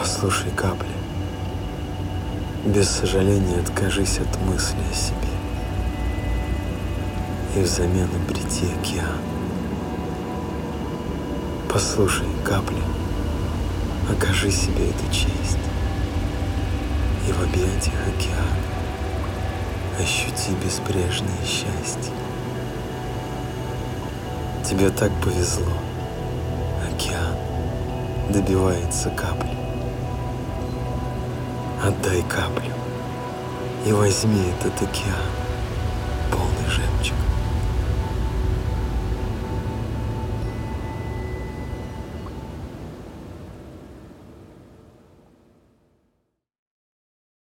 Послушай, капли, без сожаления откажись от мысли о себе и взамен обрети океан. Послушай, капли, окажи себе эту честь и в объятиях океана ощути безбрежное счастье. Тебе так повезло, океан добивается капли. Отдай каплю и возьми этот океан.